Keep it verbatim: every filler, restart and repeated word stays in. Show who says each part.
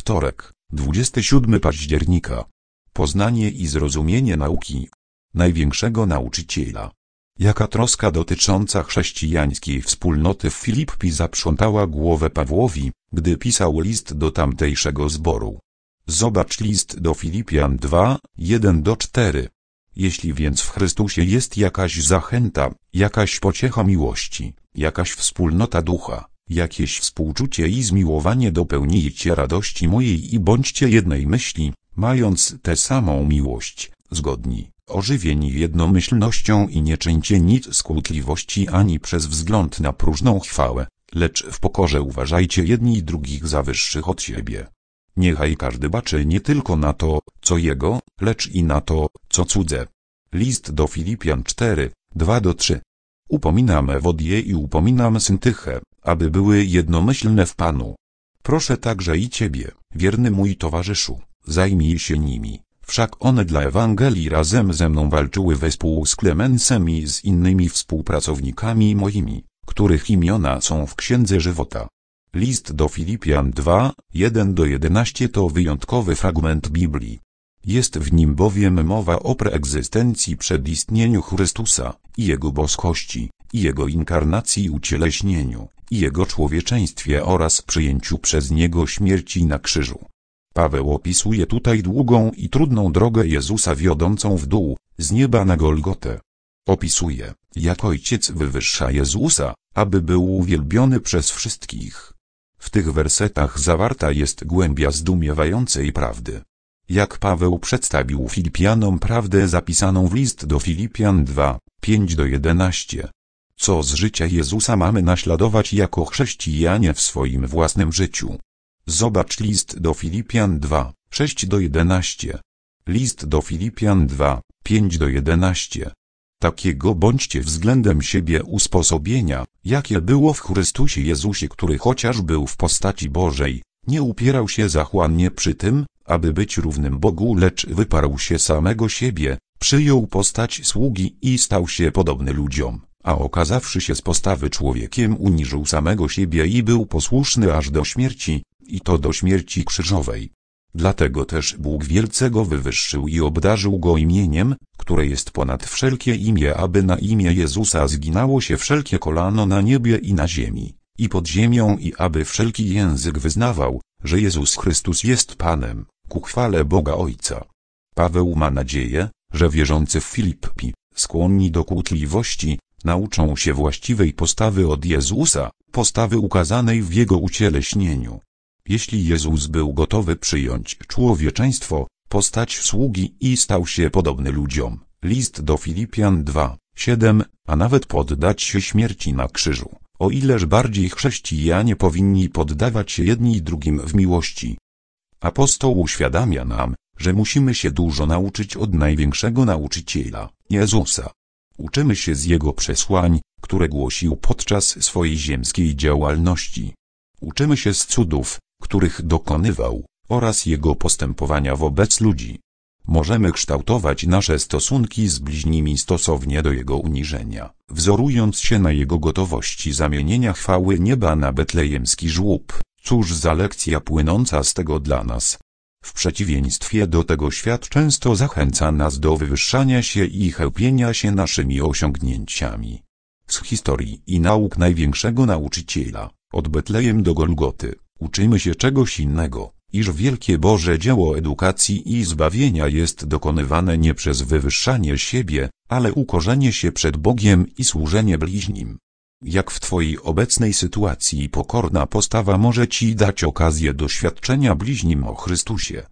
Speaker 1: Wtorek, dwudziestego siódmego października. Poznanie i zrozumienie nauki największego nauczyciela. Jaka troska dotycząca chrześcijańskiej wspólnoty w Filippi zaprzątała głowę Pawłowi, gdy pisał list do tamtejszego zboru. Zobacz list do Filipian dwa, jeden do czterech. Jeśli więc w Chrystusie jest jakaś zachęta, jakaś pociecha miłości, jakaś wspólnota ducha, jakieś współczucie i zmiłowanie, dopełnijcie radości mojej i bądźcie jednej myśli, mając tę samą miłość, zgodni, ożywieni jednomyślnością i nie czyńcie nic z kłótliwości ani przez wzgląd na próżną chwałę, lecz w pokorze uważajcie jedni drugich za wyższych od siebie. Niechaj każdy baczy nie tylko na to, co jego, lecz i na to, co cudze. List do Filipian cztery, dwa do trzech. Upominam Ewodię i upominam Syntychę, aby były jednomyślne w Panu. Proszę także i Ciebie, wierny mój towarzyszu, zajmij się nimi, wszak one dla Ewangelii razem ze mną walczyły wespół z Klemensem i z innymi współpracownikami moimi, których imiona są w Księdze Żywota. List do Filipian dwa, jeden do jedenastu to wyjątkowy fragment Biblii. Jest w nim bowiem mowa o preegzystencji przed istnieniu Chrystusa, i Jego boskości, i Jego inkarnacji i ucieleśnieniu, i Jego człowieczeństwie oraz przyjęciu przez Niego śmierci na krzyżu. Paweł opisuje tutaj długą i trudną drogę Jezusa wiodącą w dół, z nieba na Golgotę. Opisuje, jak Ojciec wywyższa Jezusa, aby był uwielbiony przez wszystkich. W tych wersetach zawarta jest głębia zdumiewającej prawdy. Jak Paweł przedstawił Filipianom prawdę zapisaną w list do Filipian dwa, pięć do jedenastu. Co z życia Jezusa mamy naśladować jako chrześcijanie w swoim własnym życiu. Zobacz list do Filipian dwa, sześć do jedenastu. List do Filipian dwa, pięć do jedenastu. Takiego bądźcie względem siebie usposobienia, jakie było w Chrystusie Jezusie, który chociaż był w postaci Bożej, nie upierał się zachłannie przy tym, aby być równym Bogu, lecz wyparł się samego siebie, przyjął postać sługi i stał się podobny ludziom, a okazawszy się z postawy człowiekiem, uniżył samego siebie i był posłuszny aż do śmierci, i to do śmierci krzyżowej. Dlatego też Bóg wielce go wywyższył i obdarzył go imieniem, które jest ponad wszelkie imię, aby na imię Jezusa zginało się wszelkie kolano na niebie i na ziemi, i pod ziemią, i aby wszelki język wyznawał, że Jezus Chrystus jest Panem, ku chwale Boga Ojca. Paweł ma nadzieję, że wierzący w Filippi, skłonni do kłótliwości, nauczą się właściwej postawy od Jezusa, postawy ukazanej w Jego ucieleśnieniu. Jeśli Jezus był gotowy przyjąć człowieczeństwo, postać sługi i stał się podobny ludziom, list do Filipian dwa, siedem, a nawet poddać się śmierci na krzyżu, o ileż bardziej chrześcijanie powinni poddawać się jedni drugim w miłości. Apostoł uświadamia nam, że musimy się dużo nauczyć od największego nauczyciela, Jezusa. Uczymy się z Jego przesłań, które głosił podczas swojej ziemskiej działalności. Uczymy się z cudów, których dokonywał, oraz Jego postępowania wobec ludzi. Możemy kształtować nasze stosunki z bliźnimi stosownie do Jego uniżenia, wzorując się na Jego gotowości zamienienia chwały nieba na betlejemski żłób. Cóż za lekcja płynąca z tego dla nas. W przeciwieństwie do tego świat często zachęca nas do wywyższania się i chełpienia się naszymi osiągnięciami. Z historii i nauk największego nauczyciela, od Betlejem do Golgoty, uczymy się czegoś innego, iż wielkie Boże dzieło edukacji i zbawienia jest dokonywane nie przez wywyższanie siebie, ale ukorzenie się przed Bogiem i służenie bliźnim. Jak w Twojej obecnej sytuacji pokorna postawa może Ci dać okazję doświadczenia bliźnim o Chrystusie.